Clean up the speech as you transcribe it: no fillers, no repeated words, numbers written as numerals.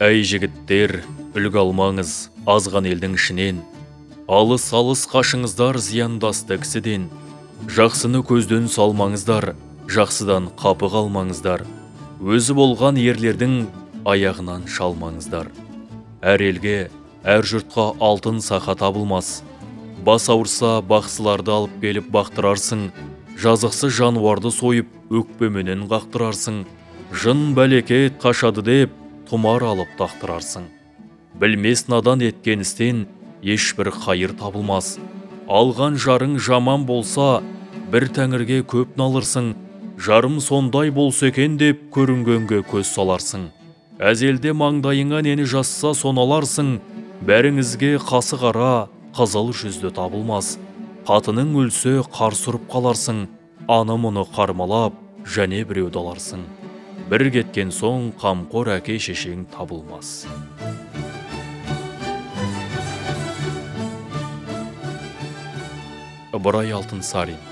Әй жігіттер, үлгі алмаңыз азған елдің ішінен. Алыс-алыс қашыңыздар зияндасты кісіден. Жақсыны көзден салмаңыздар, жақсыдан қапы қалмаңыздар. Өзі болған ерлердің аяғынан шалмаңыздар. Әр елге, әр жұртқа алтын сақа табылмас. Бас ауырса бақсыларды алып келіп бақтырарсың. Жазықсыз жануарды сойып өкпеменен қақтырарсың. Жын бәлекет қашады деп тұмар алып тақтырарсың. Білмес надан еткен істен ешбір қайыр табылмас. Алған жарың жаман болса, бір тәңірге көп налырсың. Жарым сондай болса екен деп көрінгенге көз саларсың. Әзелде маңдайыңа нені жазса соналарсың. Бәріңізге қасы қара, қызыл жүзді табылмас. Қатының өлсе қарсы ұрып қаларсың. Аны мұны қармалап, және біреуді аларсың. Бір кеткен соң қамқор әке шешең табылмас. Ыбырай Алтынсарин.